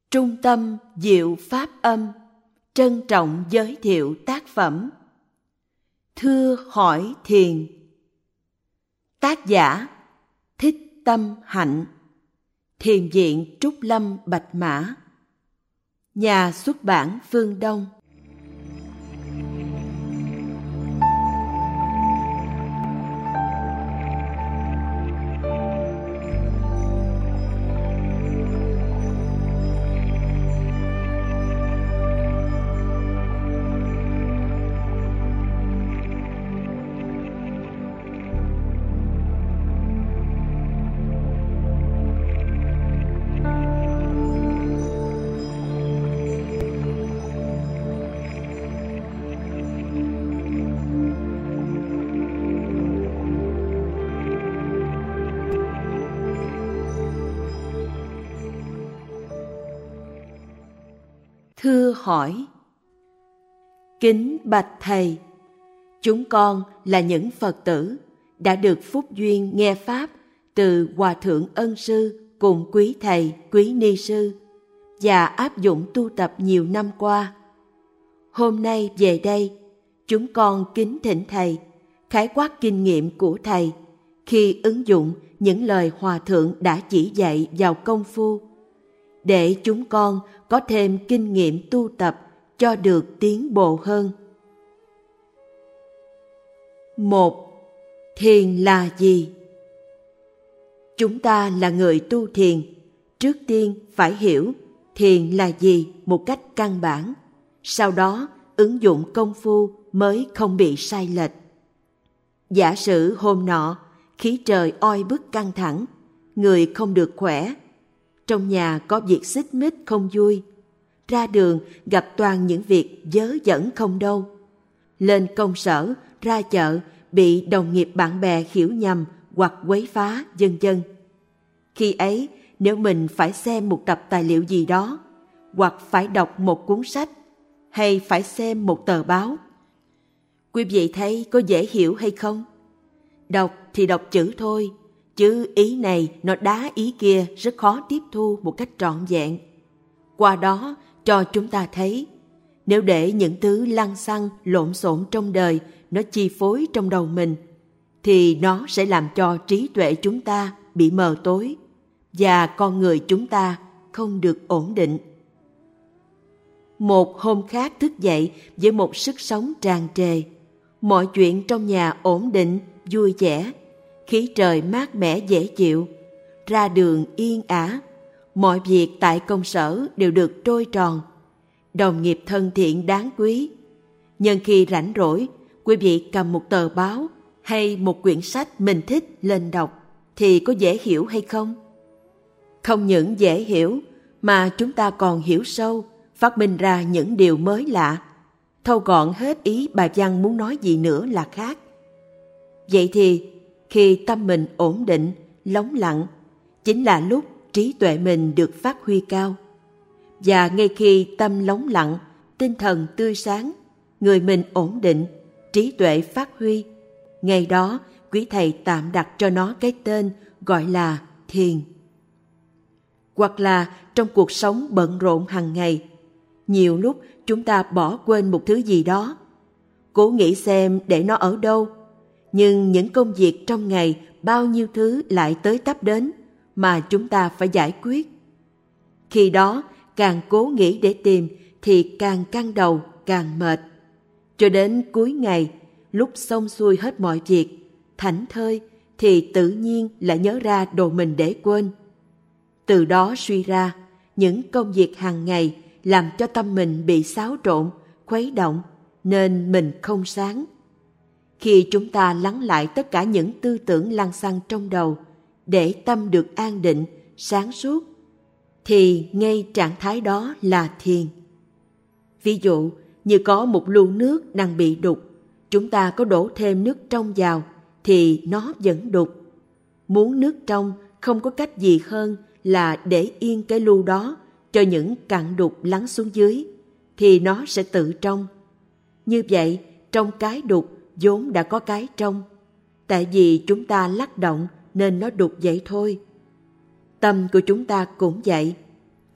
Trung tâm Diệu Pháp Âm trân trọng giới thiệu tác phẩm Thưa hỏi thiền. Tác giả Thích Tâm Hạnh, Thiền viện Trúc Lâm Bạch Mã, nhà xuất bản Phương Đông. Thưa hỏi. Kính bạch Thầy, chúng con là những Phật tử đã được phúc duyên nghe Pháp từ Hòa Thượng Ân Sư cùng quý Thầy, quý Ni Sư và áp dụng tu tập nhiều năm qua. Hôm nay về đây, chúng con kính thỉnh Thầy khái quát kinh nghiệm của Thầy khi ứng dụng những lời Hòa Thượng đã chỉ dạy vào công phu, để chúng con có thêm kinh nghiệm tu tập cho được tiến bộ hơn. 1. Thiền là gì? Chúng ta là người tu thiền, trước tiên phải hiểu thiền là gì một cách căn bản, sau đó ứng dụng công phu mới không bị sai lệch. Giả sử hôm nọ, khí trời oi bức căng thẳng, người không được khỏe, trong nhà có việc xích mích không vui, ra đường gặp toàn những việc vớ vẩn không đâu, lên công sở, ra chợ bị đồng nghiệp bạn bè hiểu nhầm hoặc quấy phá, vân vân. Khi ấy, nếu mình phải xem một tập tài liệu gì đó, hoặc phải đọc một cuốn sách, hay phải xem một tờ báo, quý vị thấy có dễ hiểu hay không? Đọc thì đọc chữ thôi, chứ ý này nó đá ý kia rất khó tiếp thu một cách trọn vẹn. Qua đó cho chúng ta thấy, nếu để những thứ lăng xăng lộn xộn trong đời nó chi phối trong đầu mình, thì nó sẽ làm cho trí tuệ chúng ta bị mờ tối và con người chúng ta không được ổn định. Một hôm khác thức dậy với một sức sống tràn trề, mọi chuyện trong nhà ổn định, vui vẻ, khí trời mát mẻ dễ chịu, ra đường yên ả, mọi việc tại công sở đều được trôi tròn, đồng nghiệp thân thiện đáng quý. Nhân khi rảnh rỗi, quý vị cầm một tờ báo hay một quyển sách mình thích lên đọc, thì có dễ hiểu hay không? Không những dễ hiểu, mà chúng ta còn hiểu sâu, phát minh ra những điều mới lạ, thâu gọn hết ý bài văn muốn nói gì nữa là khác. Vậy thì, khi tâm mình ổn định, lắng lặng, chính là lúc trí tuệ mình được phát huy cao. Và ngay khi tâm lắng lặng, tinh thần tươi sáng, người mình ổn định, trí tuệ phát huy, ngày đó quý Thầy tạm đặt cho nó cái tên gọi là thiền. Hoặc là trong cuộc sống bận rộn hàng ngày, nhiều lúc chúng ta bỏ quên một thứ gì đó, cố nghĩ xem để nó ở đâu, nhưng những công việc trong ngày bao nhiêu thứ lại tới tấp đến mà chúng ta phải giải quyết. Khi đó càng cố nghĩ để tìm thì càng căng đầu, càng mệt, cho đến cuối ngày, lúc xong xuôi hết mọi việc, thảnh thơi, thì tự nhiên lại nhớ ra đồ mình để quên. Từ đó suy ra, những công việc hàng ngày làm cho tâm mình bị xáo trộn, khuấy động, nên mình không sáng. Khi chúng ta lắng lại tất cả những tư tưởng lăng xăng trong đầu, để tâm được an định, sáng suốt, thì ngay trạng thái đó là thiền. Ví dụ, như có một lu nước đang bị đục, chúng ta có đổ thêm nước trong vào, thì nó vẫn đục. Muốn nước trong, không có cách gì hơn là để yên cái lu đó cho những cặn đục lắng xuống dưới, thì nó sẽ tự trong. Như vậy, trong cái đục vốn đã có cái trong, tại vì chúng ta lắc động nên nó đục vậy thôi. Tâm của chúng ta cũng vậy,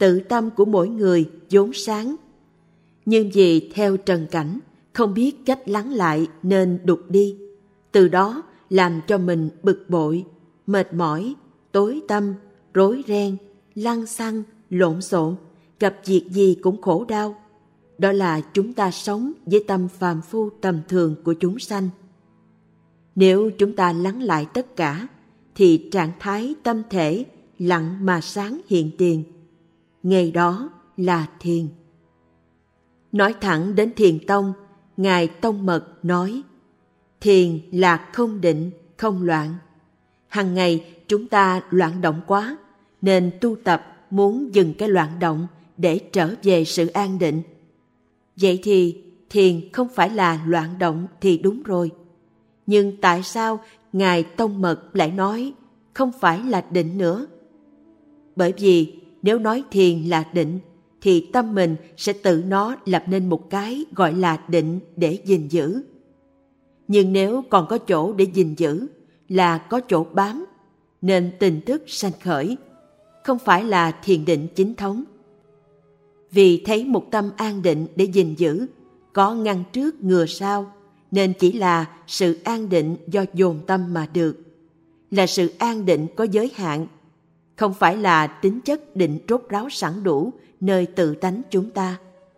tự tâm của mỗi người vốn sáng. Nhưng vì theo trần cảnh, không biết cách lắng lại nên đục đi. Từ đó làm cho mình bực bội, mệt mỏi, tối tâm, rối ren, lăng xăng, lộn xộn, gặp việc gì cũng khổ đau. Đó là chúng ta sống với tâm phàm phu tầm thường của chúng sanh. Nếu chúng ta lắng lại tất cả, thì trạng thái tâm thể lặng mà sáng hiện tiền. Ngày đó là thiền. Nói thẳng đến Thiền Tông, Ngài Tông Mật nói, thiền là không định, không loạn. Hằng ngày chúng ta loạn động quá, nên tu tập muốn dừng cái loạn động để trở về sự an định. Vậy thì thiền không phải là loạn động thì đúng rồi. Nhưng tại sao Ngài Tông Mật lại nói không phải là định nữa? Bởi vì nếu nói thiền là định, thì tâm mình sẽ tự nó lập nên một cái gọi là định để gìn giữ. Nhưng nếu còn có chỗ để gìn giữ, là có chỗ bám, nên tình thức sanh khởi, không phải là thiền định chính thống. Vì thấy một tâm an định để gìn giữ, có ngăn trước ngừa sau, nên chỉ là sự an định do dồn tâm mà được, là sự an định có giới hạn, không phải là tính chất định rốt ráo sẵn đủ nơi tự tánh chúng ta.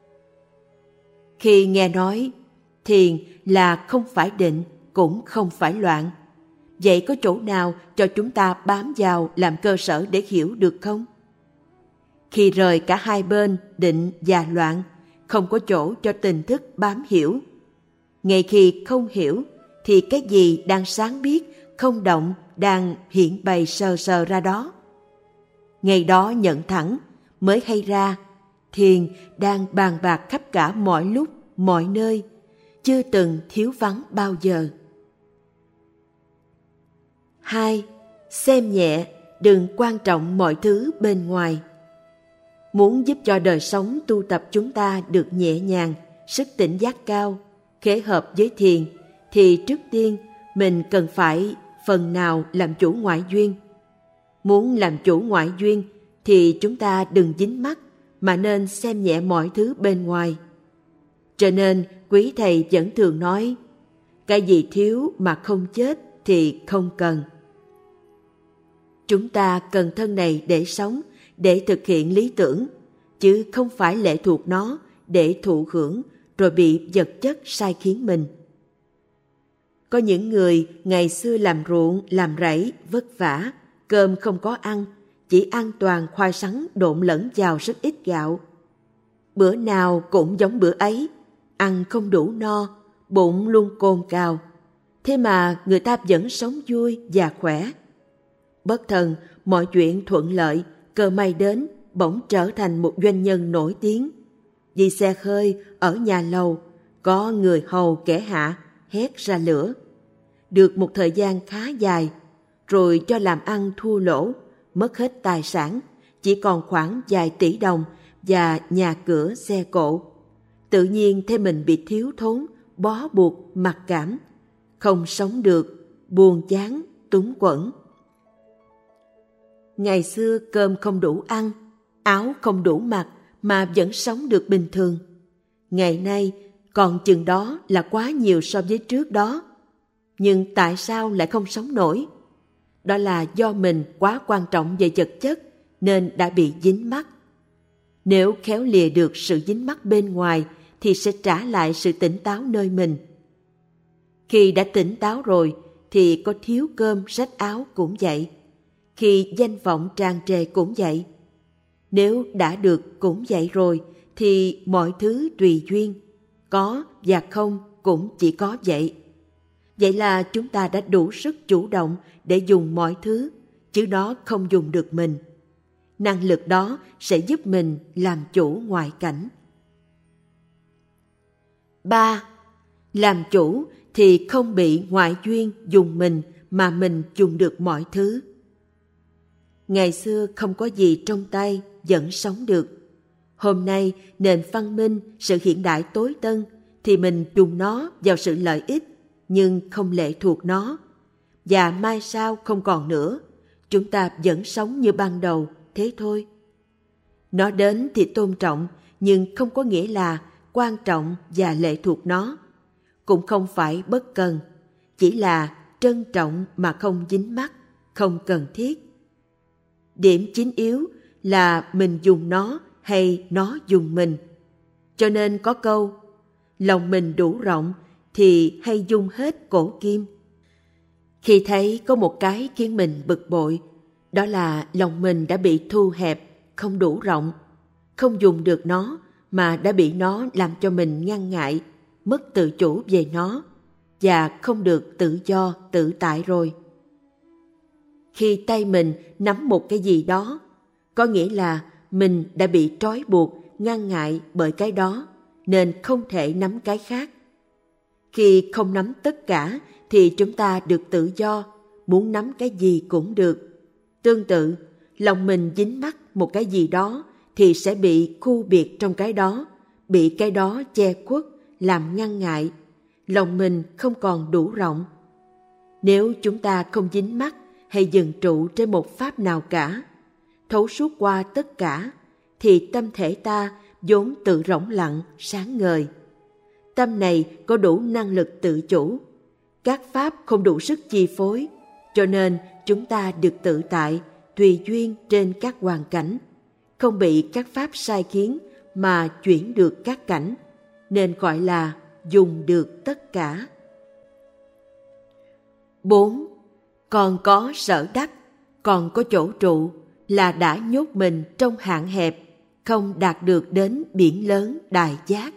Khi nghe nói thiền là không phải định cũng không phải loạn, vậy có chỗ nào cho chúng ta bám vào làm cơ sở để hiểu được không? Khi rời cả hai bên định và loạn, không có chỗ cho tình thức bám hiểu. Ngay khi không hiểu, thì cái gì đang sáng biết, không động, đang hiện bày sờ sờ ra đó. Ngày đó nhận thẳng, mới hay ra, thiền đang bàn bạc khắp cả mọi lúc, mọi nơi, chưa từng thiếu vắng bao giờ. 2. Xem nhẹ, đừng quan trọng mọi thứ bên ngoài. Muốn giúp cho đời sống tu tập chúng ta được nhẹ nhàng, sức tỉnh giác cao, khế hợp với thiền, thì trước tiên mình cần phải phần nào làm chủ ngoại duyên. Muốn làm chủ ngoại duyên thì chúng ta đừng dính mắc, mà nên xem nhẹ mọi thứ bên ngoài. Cho nên quý thầy vẫn thường nói, cái gì thiếu mà không chết thì không cần. Chúng ta cần thân này để sống, để thực hiện lý tưởng, chứ không phải lệ thuộc nó để thụ hưởng rồi bị vật chất sai khiến mình. Có những người ngày xưa làm ruộng, làm rẫy, vất vả, cơm không có ăn, chỉ ăn toàn khoai sắn độn lẫn vào rất ít gạo. Bữa nào cũng giống bữa ấy, ăn không đủ no, bụng luôn cồn cào. Thế mà người ta vẫn sống vui và khỏe. Bất thần, mọi chuyện thuận lợi, cơ may đến, bỗng trở thành một doanh nhân nổi tiếng. Đi xe hơi, ở nhà lầu, có người hầu kẻ hạ, hét ra lửa. Được một thời gian khá dài, rồi cho làm ăn thua lỗ, mất hết tài sản, chỉ còn khoảng vài tỷ đồng và nhà cửa xe cộ. Tự nhiên thấy mình bị thiếu thốn, bó buộc, mặc cảm, không sống được, buồn chán, túng quẫn. Ngày xưa cơm không đủ ăn, áo không đủ mặc mà vẫn sống được bình thường. Ngày nay còn chừng đó là quá nhiều so với trước đó. Nhưng tại sao lại không sống nổi? Đó là do mình quá quan trọng về vật chất nên đã bị dính mắc. Nếu khéo lìa được sự dính mắc bên ngoài thì sẽ trả lại sự tỉnh táo nơi mình. Khi đã tỉnh táo rồi thì có thiếu cơm rách áo cũng vậy. Khi danh vọng tràn trề cũng vậy. Nếu đã được cũng vậy rồi thì mọi thứ tùy duyên, có và không cũng chỉ có vậy. Vậy là chúng ta đã đủ sức chủ động để dùng mọi thứ, chứ nó không dùng được mình. Năng lực đó sẽ giúp mình làm chủ ngoại cảnh. 3. Làm chủ thì không bị ngoại duyên dùng mình mà mình dùng được mọi thứ. Ngày xưa không có gì trong tay vẫn sống được. Hôm nay nền văn minh, sự hiện đại tối tân thì mình dùng nó vào sự lợi ích nhưng không lệ thuộc nó. Và mai sau không còn nữa, chúng ta vẫn sống như ban đầu, thế thôi. Nó đến thì tôn trọng, nhưng không có nghĩa là quan trọng và lệ thuộc nó. Cũng không phải bất cần, chỉ là trân trọng mà không dính mắc, không cần thiết. Điểm chính yếu là mình dùng nó hay nó dùng mình. Cho nên có câu, lòng mình đủ rộng thì hay dung hết cổ kim. Khi thấy có một cái khiến mình bực bội, đó là lòng mình đã bị thu hẹp, không đủ rộng, không dùng được nó mà đã bị nó làm cho mình ngăn ngại, mất tự chủ về nó và không được tự do, tự tại rồi. Khi tay mình nắm một cái gì đó, có nghĩa là mình đã bị trói buộc, ngăn ngại bởi cái đó, nên không thể nắm cái khác. Khi không nắm tất cả thì chúng ta được tự do, muốn nắm cái gì cũng được. Tương tự, lòng mình dính mắc một cái gì đó thì sẽ bị khu biệt trong cái đó, bị cái đó che khuất, làm ngăn ngại. Lòng mình không còn đủ rộng. Nếu chúng ta không dính mắc hay dừng trụ trên một pháp nào cả, thấu suốt qua tất cả, thì tâm thể ta vốn tự rỗng lặng, sáng ngời. Tâm này có đủ năng lực tự chủ. Các pháp không đủ sức chi phối, cho nên chúng ta được tự tại, tùy duyên trên các hoàn cảnh, không bị các pháp sai khiến mà chuyển được các cảnh, nên gọi là dùng được tất cả. 4. Còn có sở đắc, còn có chỗ trụ, là đã nhốt mình trong hạn hẹp, không đạt được đến biển lớn đại giác.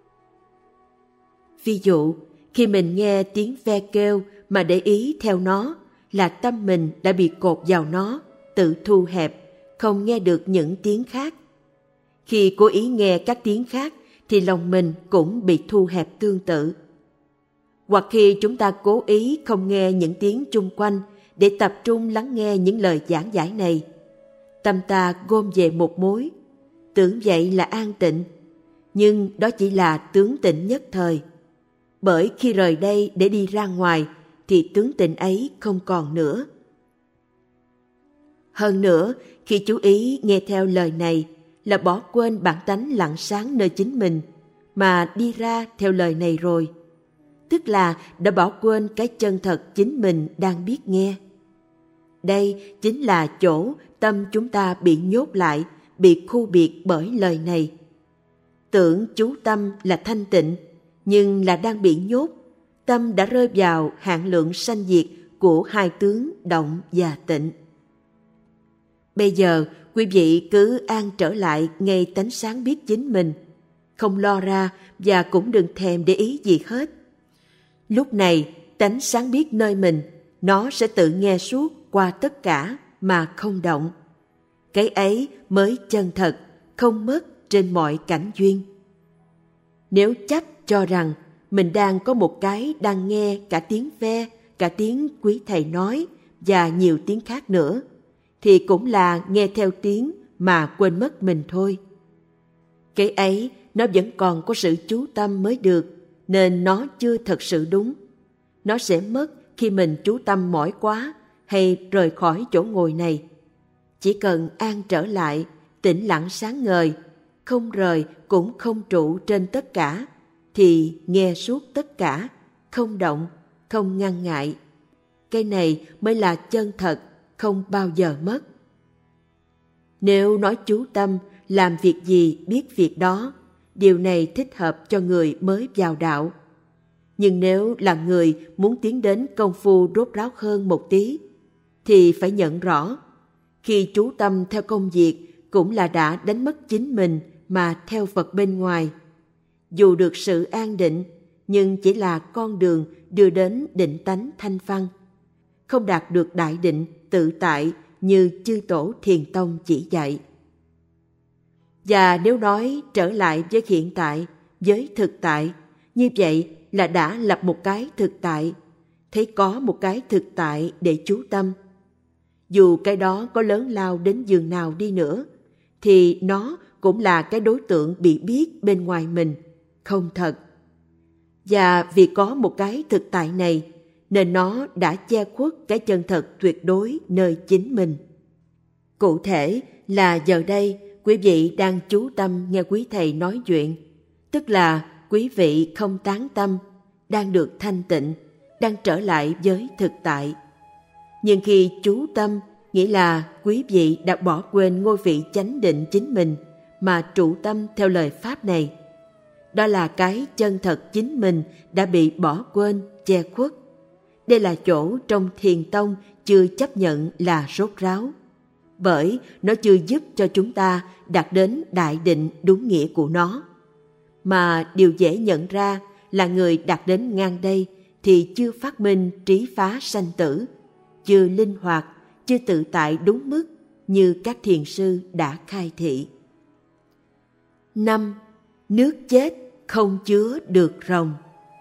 Ví dụ, khi mình nghe tiếng ve kêu mà để ý theo nó, là tâm mình đã bị cột vào nó, tự thu hẹp, không nghe được những tiếng khác. Khi cố ý nghe các tiếng khác thì lòng mình cũng bị thu hẹp tương tự. Hoặc khi chúng ta cố ý không nghe những tiếng chung quanh để tập trung lắng nghe những lời giảng giải này, tâm ta gom về một mối, tưởng vậy là an tịnh, nhưng đó chỉ là tướng tịnh nhất thời. Bởi khi rời đây để đi ra ngoài thì tướng tịnh ấy không còn nữa. Hơn nữa, khi chú ý nghe theo lời này là bỏ quên bản tánh lặng sáng nơi chính mình mà đi ra theo lời này rồi, tức là đã bỏ quên cái chân thật chính mình đang biết nghe. Đây chính là chỗ tâm chúng ta bị nhốt lại, bị khu biệt bởi lời này. Tưởng chú tâm là thanh tịnh, nhưng là đang bị nhốt. Tâm đã rơi vào hạn lượng sanh diệt của hai tướng động và tịnh. Bây giờ, quý vị cứ an trở lại ngay tánh sáng biết chính mình, không lo ra và cũng đừng thèm để ý gì hết. Lúc này, tánh sáng biết nơi mình, nó sẽ tự nghe suốt qua tất cả mà không động. Cái ấy mới chân thật, không mất trên mọi cảnh duyên. Nếu chấp cho rằng mình đang có một cái đang nghe cả tiếng ve, cả tiếng quý thầy nói và nhiều tiếng khác nữa, thì cũng là nghe theo tiếng mà quên mất mình thôi. Cái ấy nó vẫn còn có sự chú tâm mới được, nên nó chưa thật sự đúng. Nó sẽ mất khi mình chú tâm mỏi quá hay rời khỏi chỗ ngồi này. Chỉ cần an trở lại, tĩnh lặng sáng ngời, không rời cũng không trụ trên tất cả, thì nghe suốt tất cả, không động, không ngăn ngại. Cái này mới là chân thật, không bao giờ mất. Nếu nói chú tâm, làm việc gì biết việc đó, điều này thích hợp cho người mới vào đạo. Nhưng nếu là người muốn tiến đến công phu rốt ráo hơn một tí, thì phải nhận rõ, khi chú tâm theo công việc cũng là đã đánh mất chính mình mà theo Phật bên ngoài. Dù được sự an định, nhưng chỉ là con đường đưa đến định tánh thanh văn, không đạt được đại định tự tại như chư tổ Thiền Tông chỉ dạy. Và nếu nói trở lại với hiện tại, với thực tại, như vậy là đã lập một cái thực tại, thấy có một cái thực tại để chú tâm. Dù cái đó có lớn lao đến giường nào đi nữa, thì nó cũng là cái đối tượng bị biết bên ngoài mình, không thật. Và vì có một cái thực tại này, nên nó đã che khuất cái chân thật tuyệt đối nơi chính mình. Cụ thể là giờ đây, quý vị đang chú tâm nghe quý thầy nói chuyện, tức là quý vị không tán tâm, đang được thanh tịnh, đang trở lại với thực tại. Nhưng khi chú tâm, nghĩa là quý vị đã bỏ quên ngôi vị chánh định chính mình mà trụ tâm theo lời Pháp này. Đó là cái chân thật chính mình đã bị bỏ quên, che khuất. Đây là chỗ trong Thiền tông chưa chấp nhận là rốt ráo, bởi nó chưa giúp cho chúng ta đạt đến đại định đúng nghĩa của nó. Mà điều dễ nhận ra là người đạt đến ngang đây thì chưa phát minh trí phá sanh tử, chưa linh hoạt, chưa tự tại đúng mức như các thiền sư đã khai thị. 5. Nước chết không chứa được rồng.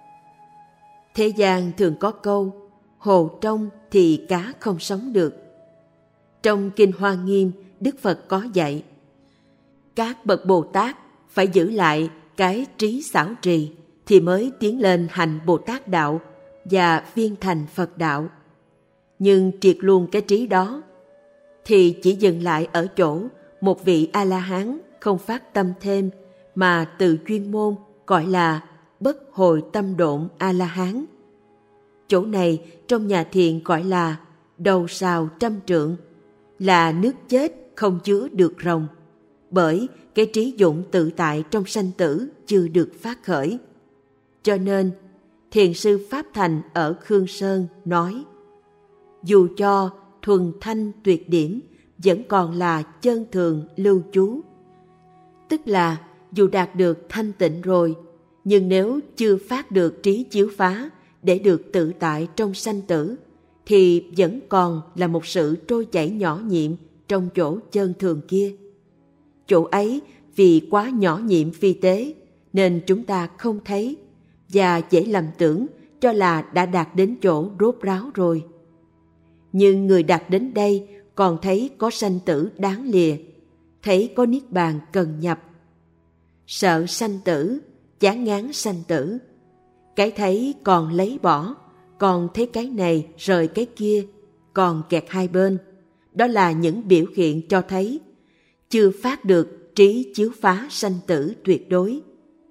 Thế gian thường có câu, hồ trong thì cá không sống được. Trong Kinh Hoa Nghiêm, Đức Phật có dạy, các bậc Bồ Tát phải giữ lại cái trí xảo trì thì mới tiến lên hành Bồ Tát đạo và viên thành Phật đạo. Nhưng triệt luôn cái trí đó thì chỉ dừng lại ở chỗ một vị A-la-hán không phát tâm thêm, mà từ chuyên môn gọi là bất hồi tâm độn A-la-hán. Chỗ này trong nhà thiền gọi là đầu sào trăm trượng, là nước chết không chứa được rồng, bởi cái trí dụng tự tại trong sanh tử chưa được phát khởi. Cho nên thiền sư Pháp Thành ở Khương Sơn nói, dù cho thuần thanh tuyệt điểm vẫn còn là chân thường lưu trú. Tức là dù đạt được thanh tịnh rồi, nhưng nếu chưa phát được trí chiếu phá để được tự tại trong sanh tử, thì vẫn còn là một sự trôi chảy nhỏ nhiệm trong chỗ chân thường kia. Chỗ ấy vì quá nhỏ nhiệm phi tế nên chúng ta không thấy và dễ lầm tưởng cho là đã đạt đến chỗ rốt ráo rồi. Nhưng người đạt đến đây còn thấy có sanh tử đáng lìa, thấy có niết bàn cần nhập. Sợ sanh tử, chán ngán sanh tử, cái thấy còn lấy bỏ, còn thấy cái này rời cái kia, còn kẹt hai bên. Đó là những biểu hiện cho thấy chưa phát được trí chiếu phá sanh tử tuyệt đối.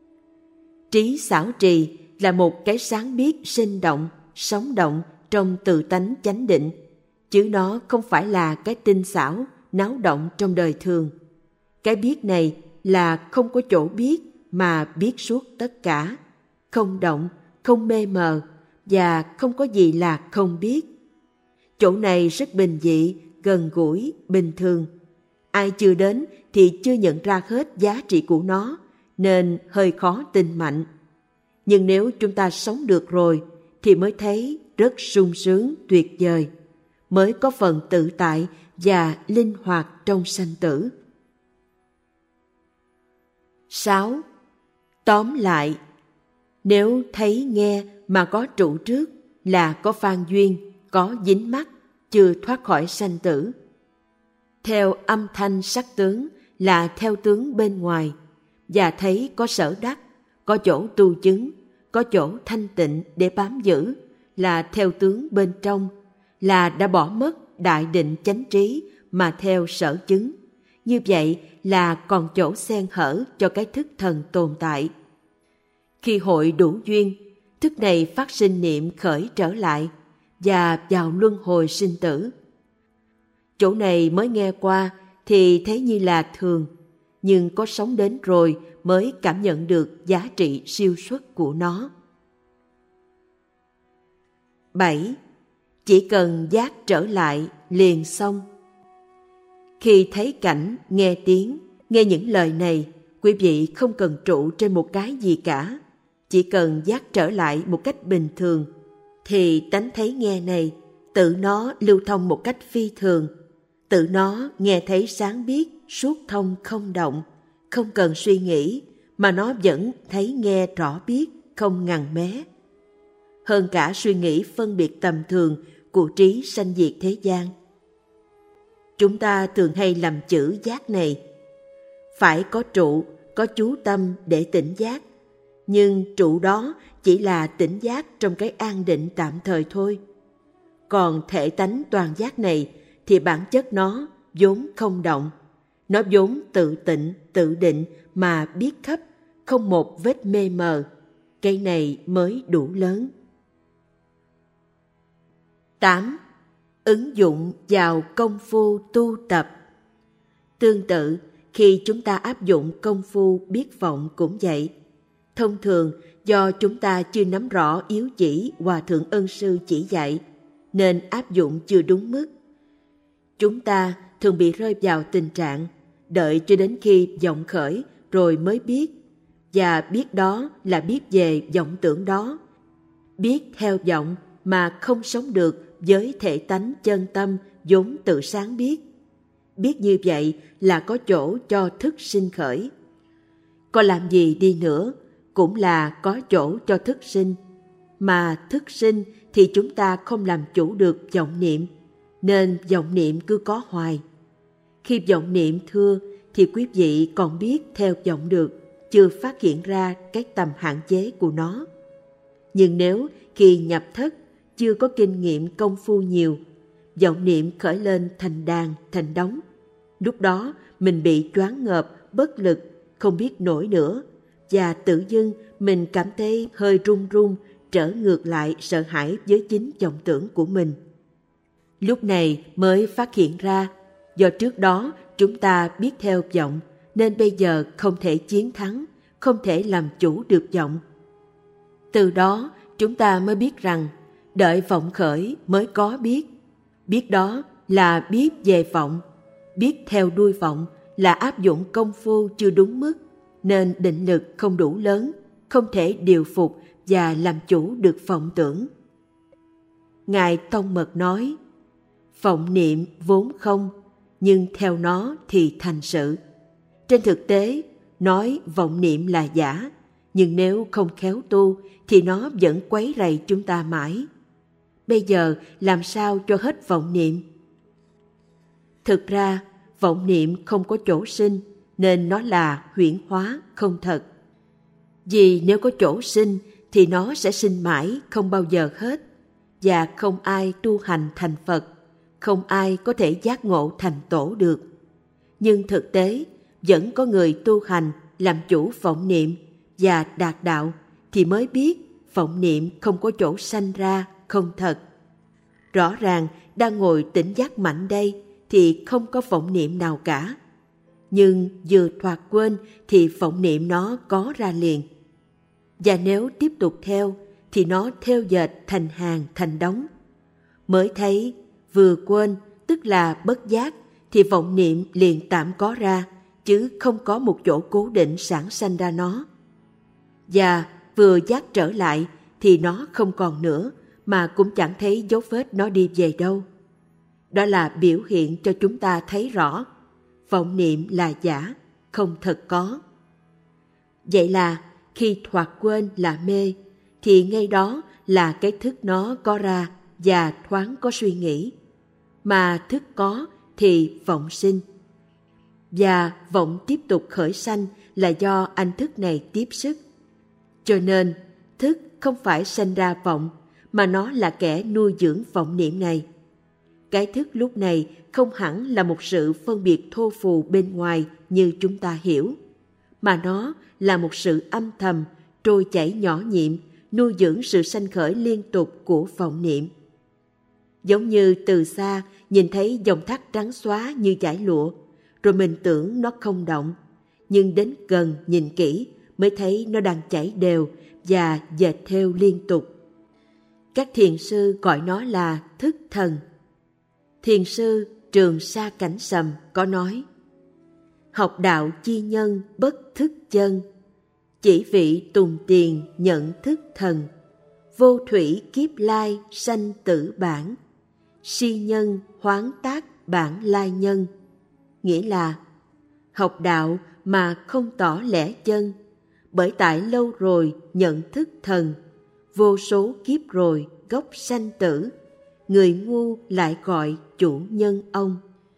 Trí xảo trì là một cái sáng biết sinh động, sống động trong tự tánh chánh định, chứ nó không phải là cái tinh xảo, náo động trong đời thường. Cái biết này là không có chỗ biết mà biết suốt tất cả, không động, không mê mờ và không có gì là không biết. Chỗ này rất bình dị, gần gũi, bình thường. Ai chưa đến thì chưa nhận ra hết giá trị của nó, nên hơi khó tin mạnh. Nhưng nếu chúng ta sống được rồi thì mới thấy rất sung sướng tuyệt vời, mới có phần tự tại và linh hoạt trong sanh tử. 6. Tóm lại, nếu thấy nghe mà có trụ trước là có phan duyên, có dính mắc, chưa thoát khỏi sanh tử. Theo âm thanh sắc tướng là theo tướng bên ngoài, và thấy có sở đắc, có chỗ tu chứng, có chỗ thanh tịnh để bám giữ là theo tướng bên trong, là đã bỏ mất đại định chánh trí mà theo sở chứng. Như vậy là còn chỗ xen hở cho cái thức thần tồn tại. Khi hội đủ duyên, thức này phát sinh niệm khởi trở lại và vào luân hồi sinh tử. Chỗ này mới nghe qua thì thấy như là thường, nhưng có sống đến rồi mới cảm nhận được giá trị siêu xuất của nó. 7. Chỉ cần giác trở lại liền xong. Khi thấy cảnh, nghe tiếng, nghe những lời này, quý vị không cần trụ trên một cái gì cả. Chỉ cần giác trở lại một cách bình thường, thì tánh thấy nghe này tự nó lưu thông một cách phi thường, tự nó nghe thấy sáng biết, suốt thông không động, không cần suy nghĩ, mà nó vẫn thấy nghe rõ biết, không ngằn mé. Hơn cả suy nghĩ phân biệt tầm thường của trí sanh diệt thế gian. Chúng ta thường hay làm chữ giác này. Phải có trụ, có chú tâm để tỉnh giác, nhưng trụ đó chỉ là tỉnh giác trong cái an định tạm thời thôi. Còn thể tánh toàn giác này thì bản chất nó vốn không động, Nó vốn tự tịnh, tự định mà biết khắp, không một vết mê mờ. Cây này mới đủ lớn. 8. Ứng dụng vào công phu tu tập. Tương tự, khi chúng ta áp dụng công phu biết vọng cũng vậy. Thông thường, do chúng ta chưa nắm rõ yếu chỉ Hòa Thượng Ân Sư chỉ dạy, nên áp dụng chưa đúng mức. Chúng ta thường bị rơi vào tình trạng đợi cho đến khi vọng khởi rồi mới biết, và biết đó là biết về vọng tưởng đó. Biết theo vọng mà không sống được với thể tánh chân tâm vốn tự sáng biết. Biết như vậy là có chỗ cho thức sinh khởi. Có làm gì đi nữa cũng là có chỗ cho thức sinh. Mà thức sinh thì chúng ta không làm chủ được vọng niệm, nên vọng niệm cứ có hoài. Khi vọng niệm thưa thì quý vị còn biết theo vọng được, chưa phát hiện ra cái tầm hạn chế của nó. Nhưng nếu khi nhập thất chưa có kinh nghiệm công phu nhiều, vọng niệm khởi lên thành đàn, thành đống, lúc đó mình bị choáng ngợp, bất lực, không biết nổi nữa, và tự dưng mình cảm thấy hơi run run, trở ngược lại sợ hãi với chính vọng tưởng của mình. Lúc này mới phát hiện ra, do trước đó chúng ta biết theo vọng, nên bây giờ không thể chiến thắng, không thể làm chủ được vọng. Từ đó chúng ta mới biết rằng, đợi vọng khởi mới có biết. Biết đó là biết về vọng. Biết theo đuôi vọng là áp dụng công phu chưa đúng mức, nên định lực không đủ lớn, không thể điều phục và làm chủ được vọng tưởng. Ngài Tông Mật nói, vọng niệm vốn không, nhưng theo nó thì thành sự. Trên thực tế, nói vọng niệm là giả, nhưng nếu không khéo tu thì nó vẫn quấy rầy chúng ta mãi. Bây giờ làm sao cho hết vọng niệm? Thực ra, vọng niệm không có chỗ sinh, nên nó là huyễn hóa, không thật. Vì nếu có chỗ sinh thì nó sẽ sinh mãi, không bao giờ hết. Và không ai tu hành thành Phật, không ai có thể giác ngộ thành Tổ được. Nhưng thực tế, vẫn có người tu hành làm chủ vọng niệm và đạt đạo thì mới biết vọng niệm không có chỗ sanh ra, không thật. Rõ ràng đang ngồi tỉnh giác mạnh đây thì không có vọng niệm nào cả. Nhưng vừa thoạt quên thì vọng niệm nó có ra liền. Và nếu tiếp tục theo thì nó theo dệt thành hàng thành đống. Mới thấy vừa quên tức là bất giác thì vọng niệm liền tạm có ra, chứ không có một chỗ cố định sản sanh ra nó. Và vừa giác trở lại thì nó không còn nữa, mà cũng chẳng thấy dấu vết nó đi về đâu. Đó là biểu hiện cho chúng ta thấy rõ vọng niệm là giả, không thật có. Vậy là khi thoạt quên là mê, thì ngay đó là cái thức nó có ra và thoáng có suy nghĩ. Mà thức có thì vọng sinh. Và vọng tiếp tục khởi sanh là do anh thức này tiếp sức. Cho nên thức không phải sanh ra vọng, mà nó là kẻ nuôi dưỡng vọng niệm này. Cái thức lúc này không hẳn là một sự phân biệt thô phù bên ngoài như chúng ta hiểu, mà nó là một sự âm thầm, trôi chảy nhỏ nhiệm, nuôi dưỡng sự sanh khởi liên tục của vọng niệm. Giống như từ xa nhìn thấy dòng thác trắng xóa như dải lụa, rồi mình tưởng nó không động, nhưng đến gần nhìn kỹ mới thấy nó đang chảy đều và dệt theo liên tục. Các thiền sư gọi nó là thức thần. Thiền sư Trường Sa Cảnh Sầm có nói: học đạo chi nhân bất thức chân, chỉ vị tùng tiền nhận thức thần, vô thủy kiếp lai sanh tử bản, si nhân hoán tác bản lai nhân. Nghĩa là học đạo mà không tỏ lẽ chân, bởi tại lâu rồi nhận thức thần, vô số kiếp rồi gốc sanh tử, người ngu lại gọi chủ nhân ông.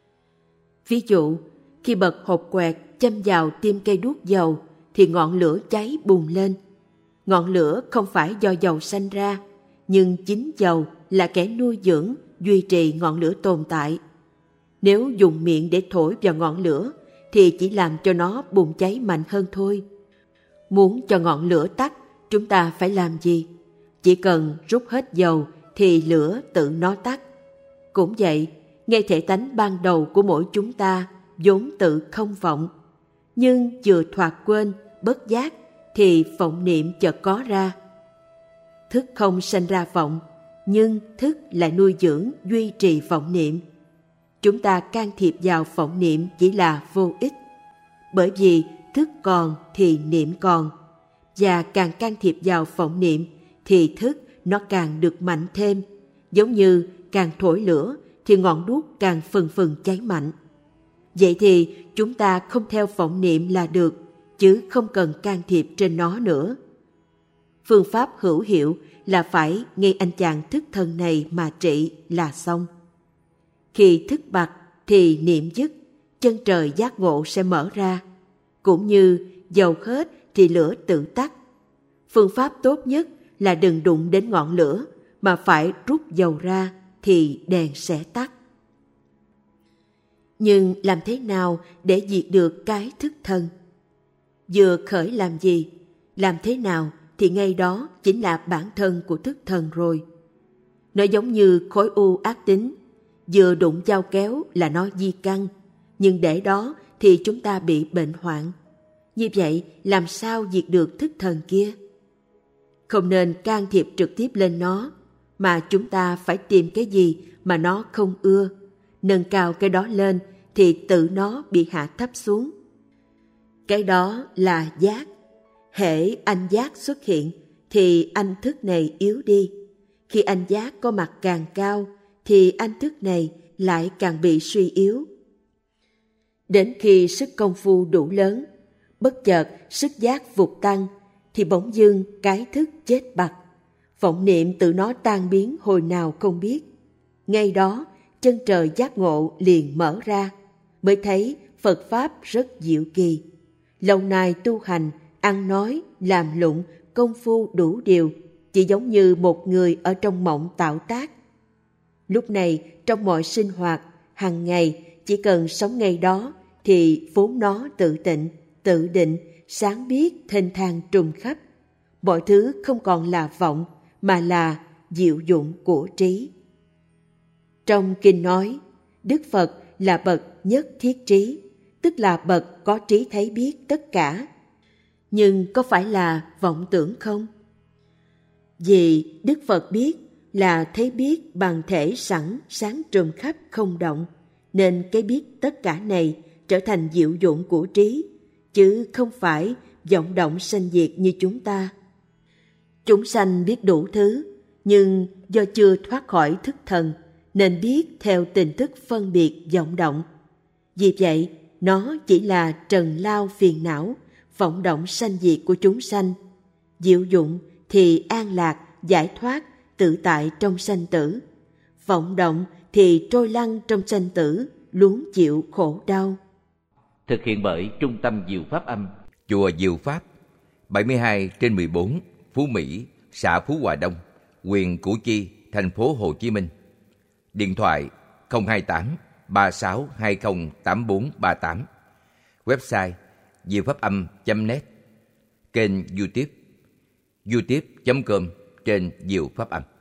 Ví dụ, khi bật hột quẹt châm vào tim cây đuốc dầu thì ngọn lửa cháy bùng lên. Ngọn lửa không phải do dầu sanh ra, nhưng chính dầu là kẻ nuôi dưỡng, duy trì ngọn lửa tồn tại. Nếu dùng miệng để thổi vào ngọn lửa thì chỉ làm cho nó bùng cháy mạnh hơn thôi. Muốn cho ngọn lửa tắt, chúng ta phải làm gì? Chỉ cần rút hết dầu thì lửa tự nó tắt. Cũng vậy, ngay thể tánh ban đầu của mỗi chúng ta vốn tự không vọng, nhưng vừa thoạt quên, bất giác thì vọng niệm chợt có ra. Thức không sanh ra vọng, nhưng thức lại nuôi dưỡng, duy trì vọng niệm. Chúng ta can thiệp vào vọng niệm chỉ là vô ích, bởi vì thức còn thì niệm còn, và càng can thiệp vào vọng niệm thì thức nó càng được mạnh thêm, giống như càng thổi lửa thì ngọn đuốc càng phừng phừng cháy mạnh. Vậy thì chúng ta không theo vọng niệm là được, chứ không cần can thiệp trên nó nữa. Phương pháp hữu hiệu là phải ngay anh chàng thức thần này mà trị là xong. Khi thức bặt thì niệm dứt, chân trời giác ngộ sẽ mở ra. Cũng như dầu hết thì lửa tự tắt. Phương pháp tốt nhất là đừng đụng đến ngọn lửa, mà phải rút dầu ra thì đèn sẽ tắt. Nhưng làm thế nào để diệt được cái thức thần? Vừa khởi làm gì, làm thế nào thì ngay đó chính là bản thân của thức thần rồi. Nó giống như khối u ác tính, vừa đụng dao kéo là nó di căn, nhưng để đó thì chúng ta bị bệnh hoạn. Như vậy làm sao diệt được thức thần kia? Không nên can thiệp trực tiếp lên nó, mà chúng ta phải tìm cái gì mà nó không ưa, nâng cao cái đó lên thì tự nó bị hạ thấp xuống. Cái đó là giác. Hễ anh giác xuất hiện thì anh thức này yếu đi. Khi anh giác có mặt càng cao thì anh thức này lại càng bị suy yếu. Đến khi sức công phu đủ lớn, bất chợt sức giác vụt tăng thì bỗng dưng cái thức chết bặt. Vọng niệm tự nó tan biến hồi nào không biết. Ngay đó chân trời giác ngộ liền mở ra, mới thấy Phật Pháp rất diệu kỳ. Lâu nay tu hành, ăn nói, làm lụng, công phu đủ điều, chỉ giống như một người ở trong mộng tạo tác. Lúc này trong mọi sinh hoạt, hàng ngày, chỉ cần sống ngay đó thì vốn nó tự tịnh, tự định, sáng biết, thênh thang trùng khắp. Mọi thứ không còn là vọng, mà là diệu dụng của trí. Trong kinh nói, Đức Phật là bậc nhất thiết trí, tức là bậc có trí thấy biết tất cả. Nhưng có phải là vọng tưởng không? Vì Đức Phật biết là thấy biết bằng thể sẵn sáng trùm khắp không động, nên cái biết tất cả này trở thành diệu dụng của trí, chứ không phải vọng động sanh diệt như chúng ta. Chúng sanh biết đủ thứ, nhưng do chưa thoát khỏi thức thần, nên biết theo tình thức phân biệt vọng động. Vì vậy, nó chỉ là trần lao phiền não, vọng động sanh diệt của chúng sanh. Diệu dụng thì an lạc, giải thoát, tự tại trong sanh tử. Vọng động thì trôi lăn trong sanh tử, luống chịu khổ đau. Thực hiện bởi Trung tâm Diệu Pháp Âm, Chùa Diệu Pháp, 72/14, Phú Mỹ, xã Phú Hòa Đông, huyện Củ Chi, thành phố Hồ Chí Minh. Điện thoại 028 3620 8438. Website diệu-pháp-âm.net. Kênh YouTube youtube.com/diệu-pháp-âm.